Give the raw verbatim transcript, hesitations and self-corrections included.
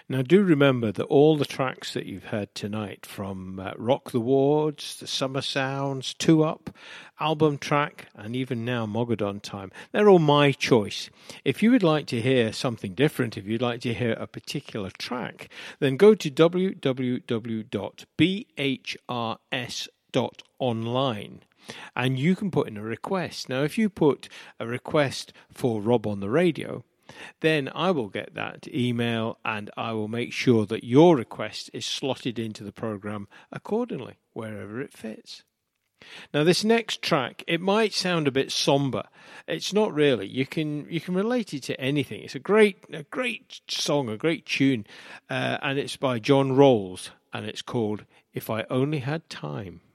Now, do remember that all the tracks that you've heard tonight, from uh, Rock the Wards, the Summer Sounds, Two Up, album track, and even now Mogadon Time, they're all my choice. If you would like to hear something different, if you'd like to hear a particular track, then go to w w w dot b h r s dot online. And you can put in a request. Now, if you put a request for Rob on the Radio, then I will get that email and I will make sure that your request is slotted into the program accordingly, wherever it fits. Now, this next track, it might sound a bit somber. It's not really. You can you can relate it to anything. It's a great a great song, a great tune, uh, and it's by John Rolls, and it's called If I Only Had Time.